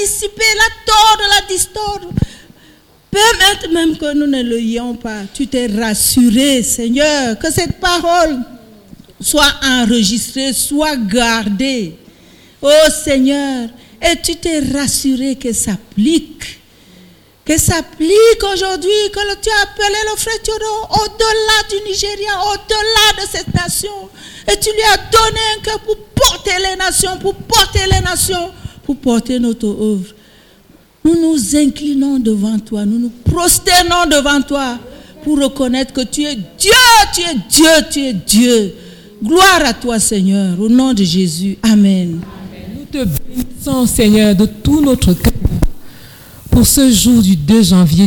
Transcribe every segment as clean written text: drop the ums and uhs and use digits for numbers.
dissiper, la tordre, la distordre. Permettre même que nous ne l'ayons pas. Tu t'es rassuré, Seigneur, que cette parole soit enregistrée, soit gardée. Oh Seigneur, et tu t'es rassuré qu'elle s'applique. Qu'elle s'applique aujourd'hui, que tu as appelé le frère Théodore au-delà du Nigeria, au-delà de cette nation. Et tu lui as donné un cœur pour porter les nations, pour porter notre œuvre. Nous nous inclinons devant toi, nous nous prosternons devant toi pour reconnaître que tu es Dieu, tu es Dieu, tu es Dieu. Gloire à toi, Seigneur, au nom de Jésus. Amen. Nous te bénissons, Seigneur, de tout notre cœur pour ce jour du 2 janvier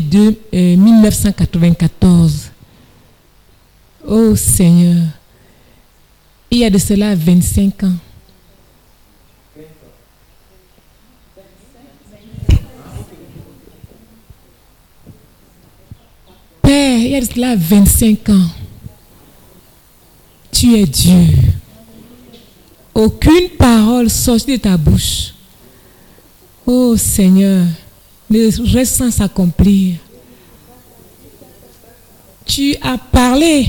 1994. Oh Seigneur, il y a de cela 25 ans. Père, il y a de cela 25 ans. Tu es Dieu. Aucune parole sortie de ta bouche, oh Seigneur, ne reste sans s'accomplir. Tu as parlé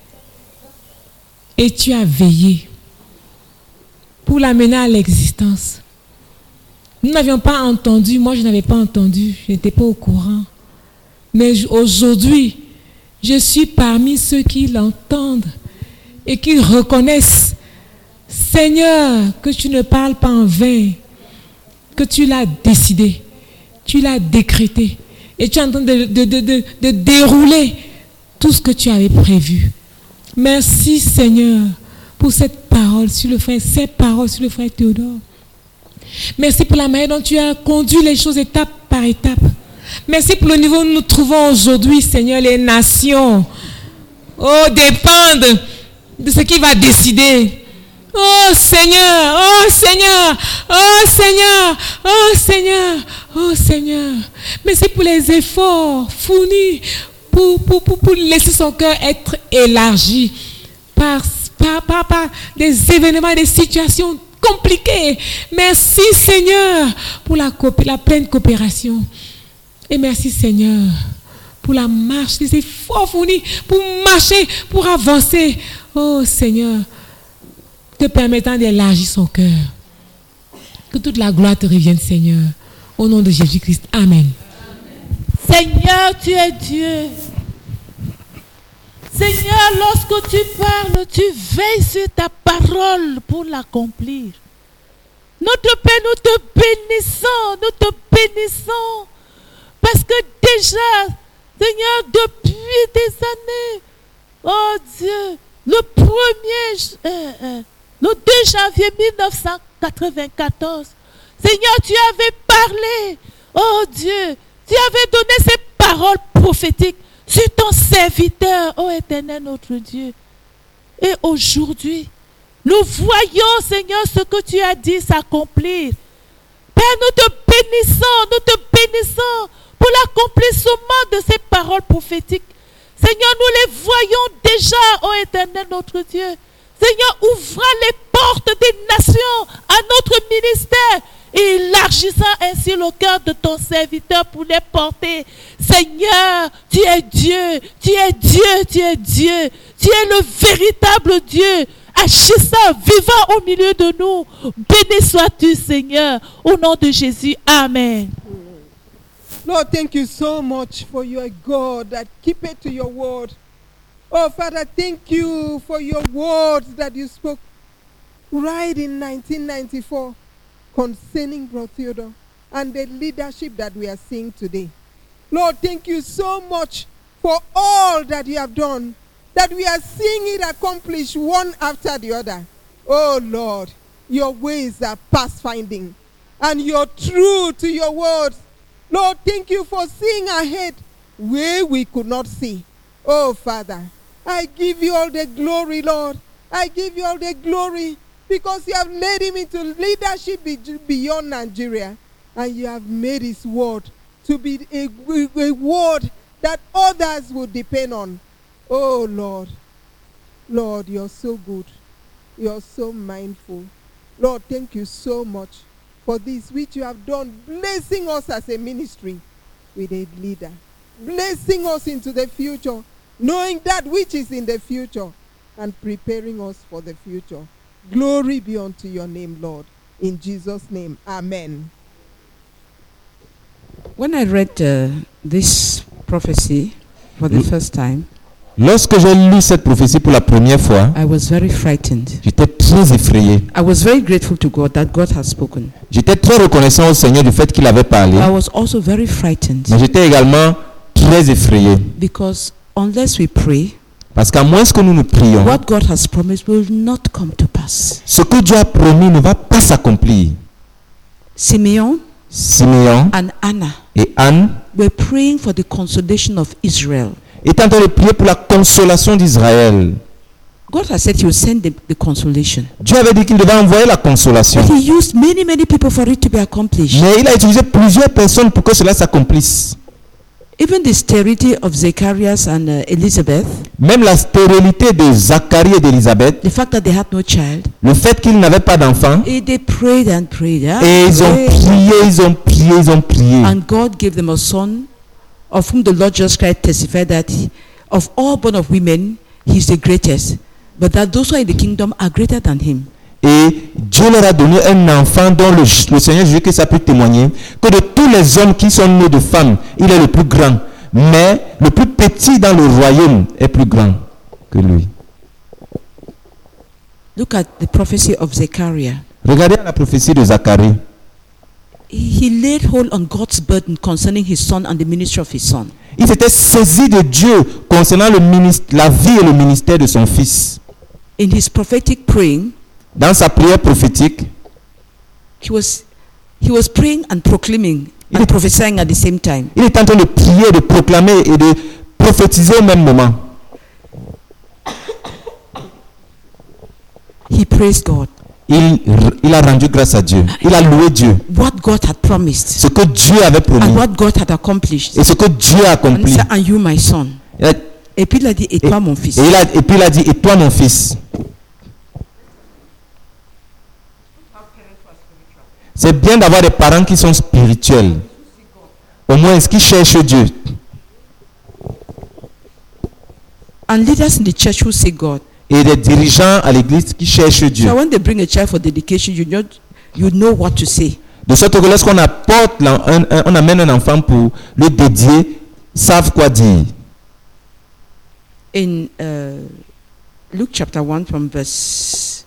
et tu as veillé pour l'amener à l'existence. Nous n'avions pas entendu, moi je n'avais pas entendu, je n'étais pas au courant. Mais aujourd'hui, je suis parmi ceux qui l'entendent et qui reconnaissent, Seigneur, que tu ne parles pas en vain, que tu l'as décidé, tu l'as décrété et tu es en train de dérouler tout ce que tu avais prévu. Merci Seigneur pour cette parole sur le frère, ces paroles sur le frère Théodore. Merci pour la manière dont tu as conduit les choses étape par étape. Merci pour le niveau où nous nous trouvons aujourd'hui, Seigneur. Les nations, oh, dépendent de ce qui va décider. Oh Seigneur, oh Seigneur, oh Seigneur, oh Seigneur, oh Seigneur. Merci pour les efforts fournis pour laisser son cœur être élargi par des événements, des situations compliquées. Merci Seigneur pour la pleine coopération. Et merci Seigneur pour la marche, les efforts fournis pour marcher, pour avancer. Oh Seigneur, te permettant d'élargir son cœur. Que toute la gloire te revienne Seigneur. Au nom de Jésus-Christ. Amen. Seigneur, tu es Dieu. Seigneur, lorsque tu parles, tu veilles sur ta parole pour l'accomplir. Notre Père, nous te bénissons. Parce que déjà, Seigneur, depuis des années, oh Dieu, le 2 janvier 1994, Seigneur, tu avais parlé, oh Dieu, tu avais donné ces paroles prophétiques sur ton serviteur, oh Éternel notre Dieu. Et aujourd'hui, nous voyons, Seigneur, ce que tu as dit s'accomplir. Père, nous te bénissons pour l'accomplissement de ces paroles prophétiques. Seigneur, nous les voyons déjà, ô Éternel notre Dieu. Seigneur, ouvrant les portes des nations à notre ministère et élargissant ainsi le cœur de ton serviteur pour les porter. Seigneur, tu es Dieu, tu es le véritable Dieu, agissant, vivant au milieu de nous. Béni sois-tu, Seigneur, au nom de Jésus. Amen. Lord, thank you so much for your God that keep it to your word. Oh, Father, thank you for your words that you spoke right in 1994 concerning Brother Theodore and the leadership that we are seeing today. Lord, thank you so much for all that you have done, that we are seeing it accomplished one after the other. Oh, Lord, your ways are pathfinding and you're true to your words. Lord, thank you for seeing ahead where we could not see. Oh, Father, I give you all the glory, Lord. I give you all the glory because you have led him into leadership beyond Nigeria. And you have made his word to be a word that others will depend on. Oh, Lord. Lord, you're so good. You're so mindful. Lord, thank you so much for this which you have done, blessing us as a ministry with a leader, blessing us into the future, knowing that which is in the future and preparing us for the future. Glory be unto your name, Lord. In Jesus' name, amen. When I read this prophecy for the first time, Lorsque j'ai lu cette prophétie pour la première fois, I was very frightened. j'étais très effrayé. I was very grateful to God that God has spoken. J'étais très reconnaissant au Seigneur du fait qu'il avait parlé, I was also very frightened mais j'étais également très effrayé. because unless we pray, Parce qu'à moins que nous nous prions, what God has promised will not come to pass. ce que Dieu a promis ne va pas s'accomplir. Simeon Simeon and Anna et Anne were praying for the consolation of Israel. étaient en train de prier pour la consolation d'Israël. God has said he will send the consolation. Dieu avait dit qu'il devait envoyer la consolation. But he used many people for it to be accomplished. Mais il a utilisé plusieurs personnes pour que cela s'accomplisse. Even the sterility of Zacharias and Elizabeth, Même la stérilité de Zacharie et d'Élisabeth, the fact that they had no child, le fait qu'ils n'avaient pas d'enfant, they prayed and prayed. et ils ont prié, ils ont prié, ils ont prié. And God gave them a son, of whom the Lord Jesus Christ testified that of all born of women, he is the greatest. But that those who are in the kingdom are greater than him. Et Dieu leur a donné un enfant dont le Seigneur Jésus-Christ a pu témoigner que de tous les hommes qui sont nés de femmes, il est le plus grand. Mais le plus petit dans le royaume est plus grand que lui. Look at the prophecy of Zechariah. Regardez la prophétie de Zacharie. He laid hold on God's burden concerning his son and the ministry of his son. Il s'était saisi de Dieu concernant la vie et le ministère de son fils. In his prophetic praying, Dans sa prière prophétique, he was praying and proclaiming and prophesying at the same time. il est en train de prier, de proclamer et de prophétiser au même moment. He praised God. Il a rendu grâce à Dieu. Il a loué Dieu. What God had promised Ce que Dieu avait promis and what God had accomplished. et ce que Dieu a And he accompli. said, and you my son. Il a- Et puis il a dit, et toi mon fils. Et puis il a dit, et toi mon fils. C'est bien d'avoir des parents qui sont spirituels. Au moins, qui cherchent Dieu. And leaders in the church who say God. Et des dirigeants à l'église qui cherchent Dieu. So when they bring a child for dedication, you know what to say. De sorte que lorsqu'on apporte, on amène un enfant pour le dédier, ils savent quoi dire. In Luke chapter 1 from verse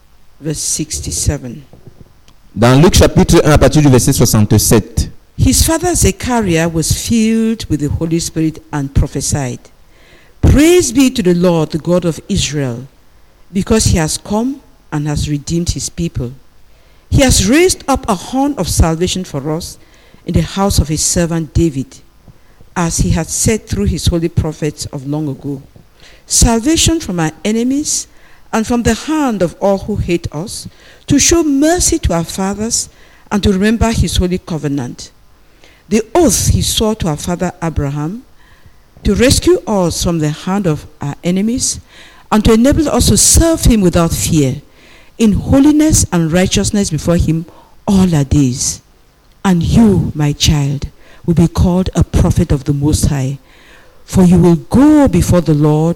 67. Dans Luc chapitre 1 à partir du verset 67. His father Zechariah was filled with the Holy Spirit and prophesied, Praise be to the Lord, the God of Israel, because he has come and has redeemed his people. He has raised up a horn of salvation for us in the house of his servant David, as he had said through his holy prophets of long ago. Salvation from our enemies and from the hand of all who hate us, to show mercy to our fathers and to remember his holy covenant. The oath he swore to our father Abraham, to rescue us from the hand of our enemies and to enable us to serve him without fear, in holiness and righteousness before him all our days. And you, my child, will be called a prophet of the Most High, for you will go before the Lord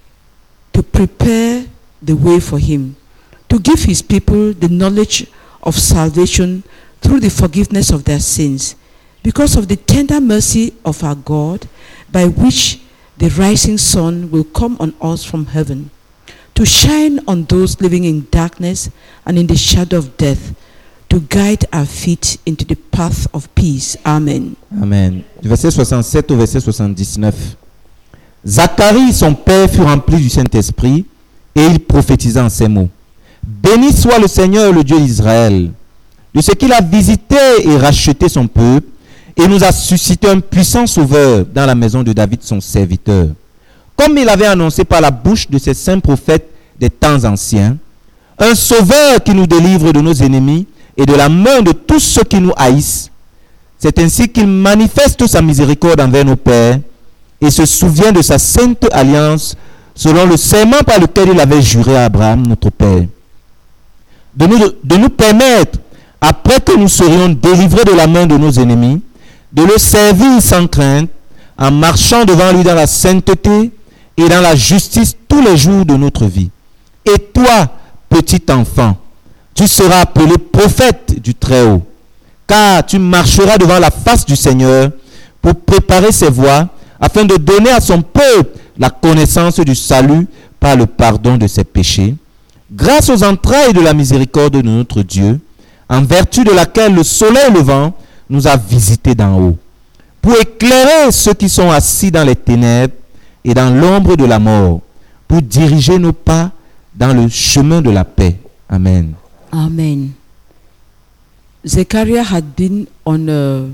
to prepare the way for him, to give his people the knowledge of salvation through the forgiveness of their sins, because of the tender mercy of our God, by which the rising sun will come on us from heaven, to shine on those living in darkness and in the shadow of death, to guide our feet into the path of peace. Amen. Amen. Du verset 67 au verset 79. Zacharie, son père, fut rempli du Saint-Esprit et il prophétisa en ces mots. Béni soit le Seigneur, le Dieu d'Israël, de ce qu'il a visité et racheté son peuple et nous a suscité un puissant sauveur dans la maison de David, son serviteur. Comme il avait annoncé par la bouche de ses saints prophètes des temps anciens, un sauveur qui nous délivre de nos ennemis et de la main de tous ceux qui nous haïssent. C'est ainsi qu'il manifeste sa miséricorde envers nos pères et se souvient de sa sainte alliance selon le serment par lequel il avait juré à Abraham, notre père, de nous permettre, après que nous serions délivrés de la main de nos ennemis, de le servir sans crainte, en marchant devant lui dans la sainteté et dans la justice tous les jours de notre vie. Et toi, petit enfant, tu seras appelé prophète du Très-Haut, car tu marcheras devant la face du Seigneur pour préparer ses voies, afin de donner à son peuple la connaissance du salut par le pardon de ses péchés, grâce aux entrailles de la miséricorde de notre Dieu, en vertu de laquelle le soleil levant nous a visités d'en haut, pour éclairer ceux qui sont assis dans les ténèbres et dans l'ombre de la mort, pour diriger nos pas dans le chemin de la paix. Amen. Amen. Zechariah had been on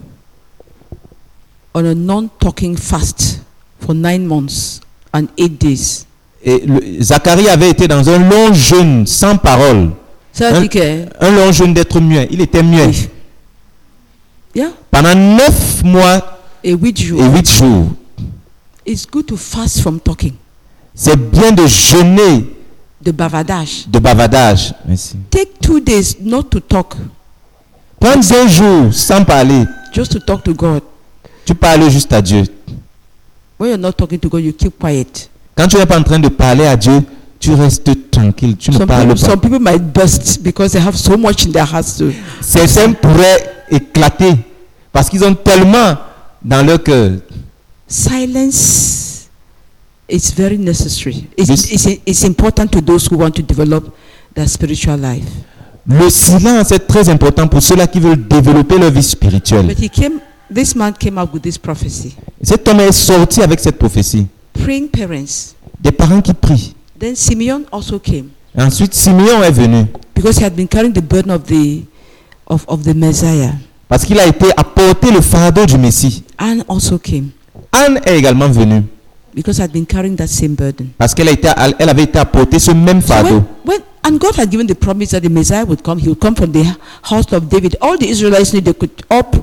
a non-talking fast for 9 months and 8 days. Et Zacharie avait été dans un long jeûne sans parole. Ça veut dire que, Un long jeûne d'être muet. Il était muet. yeah, Pendant 9 mois et 8 jours. et 8 jours. It's good to fast from talking, C'est bien de jeûner de bavardage. de bavardage. Merci. Take 2 days not to talk, Prends 2 jours sans parler. just to talk to God. Tu parles juste à Dieu. When you're not talking to God, you keep quiet. Quand tu n'es pas en train de parler à Dieu, tu restes tranquille. Tu ne parles pas. Some people might burst because they have so much in their hearts to. Certains pourraient éclater parce qu'ils ont tellement dans leur cœur. Silence is very necessary. This- It's important to those who want to develop their spiritual life. Le silence est très important pour ceux-là qui veulent développer leur vie spirituelle. But this man came up with this prophecy. Cet homme est sorti avec cette prophétie. Praying parents. Des parents qui prient. Then Simeon also came Et ensuite, Simeon est venu because he had been carrying the burden of the Messiah. parce qu'il a été apporté le fardeau du Messie. Anne also came Anne est également venue because he had been carrying that same burden. parce elle avait été apportée ce même So fardeau. and God had given the promise that the Messiah would come. He would come from the house of David. All the Israelites knew they could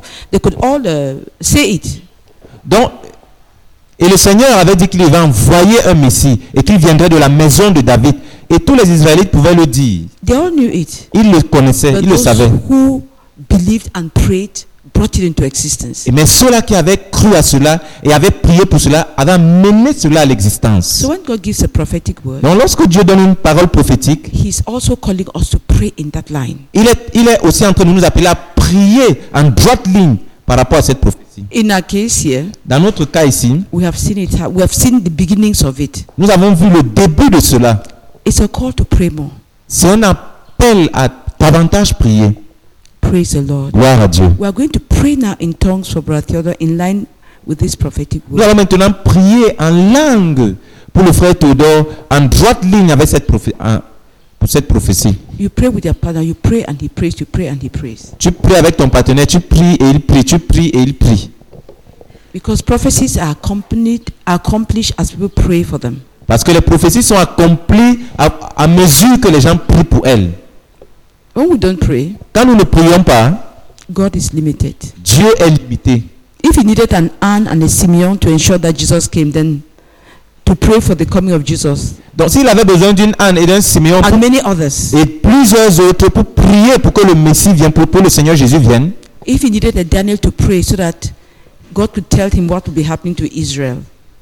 all say it. Donc, et le Seigneur avait dit qu'il va envoyer un Messie et qu'il viendrait de la maison de David. Et tous les Israélites pouvaient le dire. They all knew it. Ils le connaissaient, But ils le those savaient. who believed and prayed brought it into existence. Mais ceux-là qui avaient cru à cela et avaient prié pour cela avaient mené cela à l'existence. So when God gives a prophetic word, Donc lorsque Dieu donne une parole prophétique, He's also calling us to pray in that line. il est aussi en train de nous appeler à prier en droite ligne par rapport à cette prophétie. In our case here, Dans notre cas ici, we have seen it. We have seen the beginnings of it. nous avons vu le début de cela. It's a call to pray more. C'est un appel à davantage prier. Praise the Lord. Gloire à Dieu. We are going to pray now in tongues for Brother Theodore in line with this prophetic Nous word. allons maintenant prier en langue pour le frère Théodore en droite ligne avec pour cette prophétie. You pray with your partner. You pray and he prays. You pray and he prays. Tu pries avec ton partenaire, tu pries et il prie, tu pries et il prie. Because prophecies are accomplished as people pray for them. Parce que les prophéties sont accomplies à mesure que les gens prient pour elles. When we don't pray, Quand nous ne prions pas, God is limited. Dieu est limité. If he needed an Anne and a Simeon to ensure that Jesus came, then to pray for the coming of Jesus Donc s'il avait besoin d'une Anne et d'un Simeon and many others. et plusieurs autres pour prier pour que le Messie vienne, pour le Seigneur Jésus vienne, If he needed a Daniel to pray so that God could tell him what would be happening to Israel.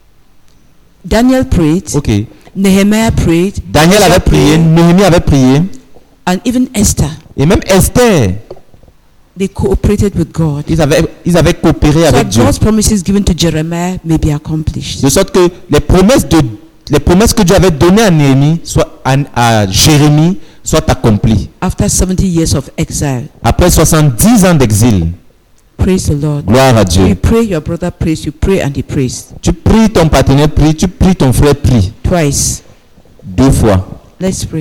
Daniel prayed, ok. Nehemiah prayed, Daniel avait prié, Néhémie avait prié, and even Esther. et même Esther, They cooperated with God. ils avaient coopéré So avec that Dieu. God's promises given to Jeremiah may be accomplished. De sorte que les promesses que Dieu avait données à Néhémie, soit à Jérémie, soient accomplies. After 70 years of exile, Après 70 ans d'exil, praise the Lord. gloire à You Dieu. pray, your brother prays, you pray and he prays. Tu pries, ton partenaire prie, tu pries, ton frère prie. Twice. 2 fois. Let's pray.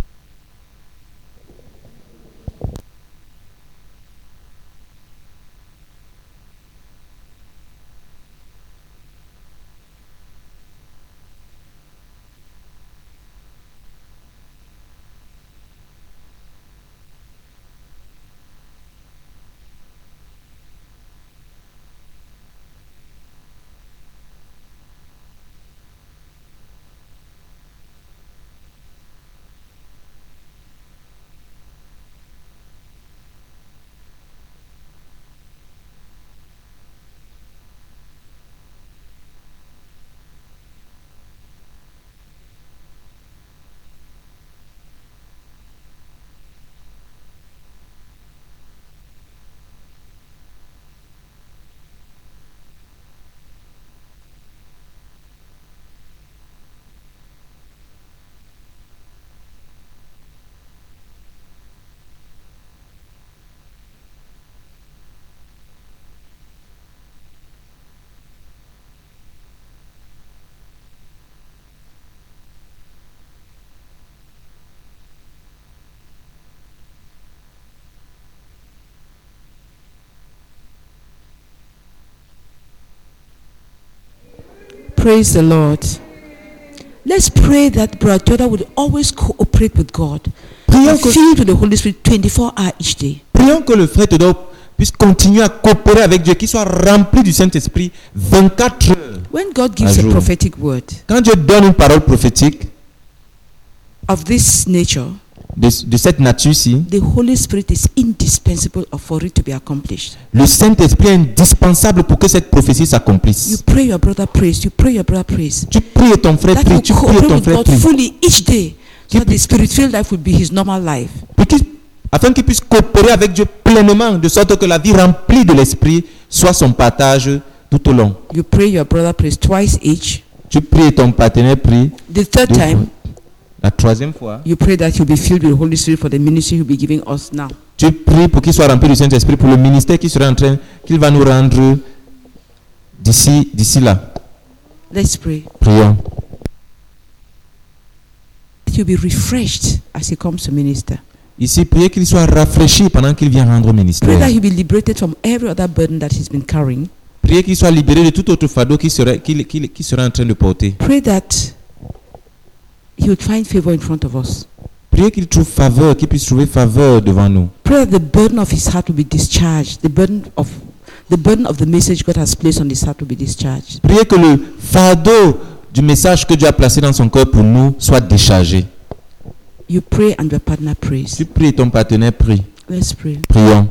Praise the Lord. Let's pray that Brother Jordan would always cooperate with God. Prions And que, filled with the Holy Spirit 24 hours each day. prions que le frère Théodore puisse continuer à coopérer avec Dieu, qu'il soit rempli du Saint-Esprit 24 heures. When God gives Un a jour. prophetic word Quand Dieu donne une parole prophétique of this nature, de cette nature-ci, the Holy Spirit is indispensable for it to be accomplished. le Saint-Esprit est indispensable pour que cette prophétie You s'accomplisse. pray your brother prays. You pray your brother prays. Tu pries et ton frère That prie, you tu pries et cooperate ton with frère God prie. fully each day, so that the spirit-filled life would be his normal life. Afin qu'il puisse coopérer avec Dieu pleinement, de sorte que la vie remplie de l'Esprit soit son partage tout au long. You pray your brother prays twice each. Tu pries et ton partenaire prie. The third 2 fois. time, La troisième fois, you pray that he'll be filled with the Holy Spirit for the ministry he'll be giving us now. tu pries pour qu'il soit rempli du Saint-Esprit pour le ministère qu'il va nous rendre d'ici là. Let's pray. Prions. That you'll be refreshed as he comes to minister. Ici, priez qu'il soit rafraîchi pendant qu'il vient rendre au Pray ministère. that he'll be liberated from every other burden that he's been carrying. Priez qu'il soit libéré de tout autre fardeau qu'il serait en train de porter. Pray that he would find favor in front of us. Priez qu'il trouve faveur, qu'il puisse trouver faveur devant nous. Pray that the burden of his heart will be discharged. The burden of the message God has placed on his heart will be discharged. Priez que le fardeau du message que Dieu a placé dans son cœur pour nous soit déchargé. You pray and your partner prays. Tu pries et ton partenaire prie. Let's pray. Prions.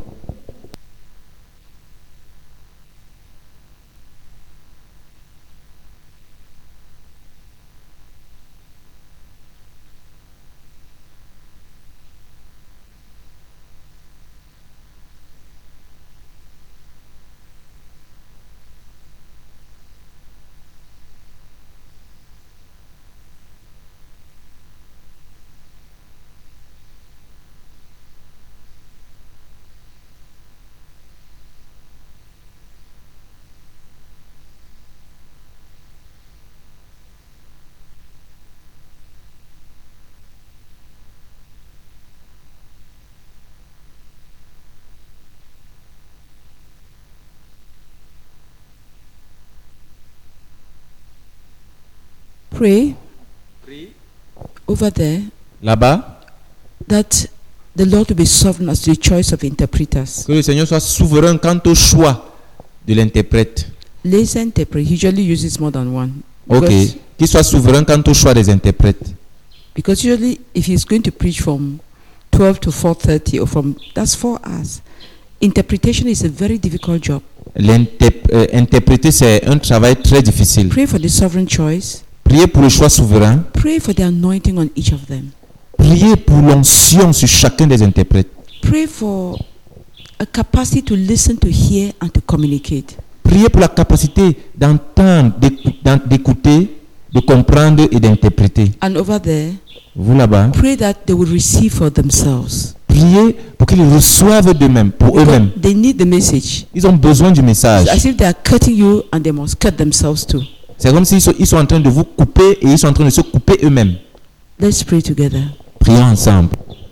Pray over there Là-bas, that the Lord will be sovereign as to the choice of interpreters. que le Seigneur soit souverain quant au choix de l'interprète. Let's interpret. He usually uses more than one. Ok. Qu'il soit souverain quant au choix des interprètes. Because usually if he's going to preach from 12 to 4:30 or that's 4 hours. Interpretation is a very difficult job. Interpréter, c'est un travail très difficile. Pray for the sovereign choice. Priez pour le choix souverain. Pray for the anointing on each of them. Priez pour l'onction sur chacun des interprètes. Pray for a capacity to listen, to hear, and to communicate. Priez pour la capacité d'entendre, d'écouter, de comprendre et d'interpréter. And over there, Vous là-bas, pray that they will receive for themselves. priez pour qu'ils reçoivent d'eux-mêmes, pour eux-mêmes. They need the message. Ils ont besoin du message. It's as if they are cutting you and they must cut themselves too. C'est comme s'ils sont en train de vous couper et ils sont en train de se couper eux-mêmes. Let's pray together. Prions ensemble.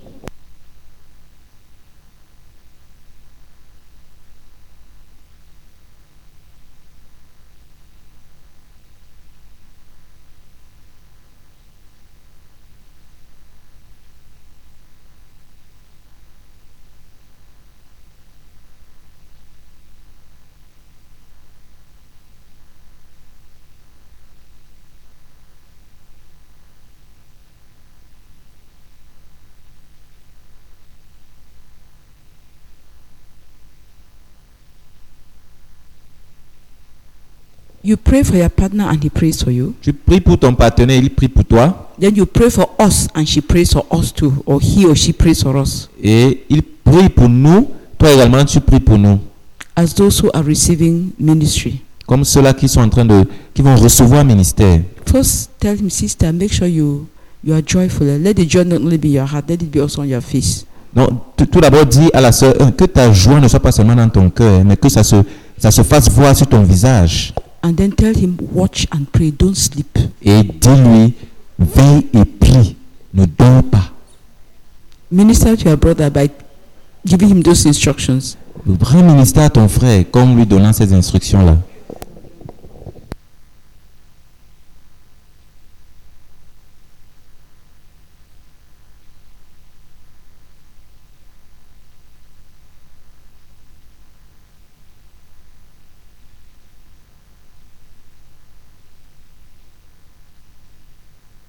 You pray for your partner and he prays for you. Tu pries pour ton partenaire, il prie pour toi. Then you pray for us and she prays for us too. Or he or she prays for us. Et il prie pour nous. Toi également, tu pries pour nous. As those who are receiving ministry. Comme ceux-là qui vont recevoir ministère. First, tell him, sister, make sure you are joyful. Let the joy not only be in your heart, let it be also on your face. Non, tout d'abord, dis à la sœur que ta joie ne soit pas seulement dans ton cœur, mais que ça se fasse voir sur ton visage. And then tell him, watch and pray, don't sleep. Et dis-lui, veille et prie, ne dors pas. Minister to your brother by giving him those instructions. Rends ministère à ton frère comme lui donnant ces instructions-là.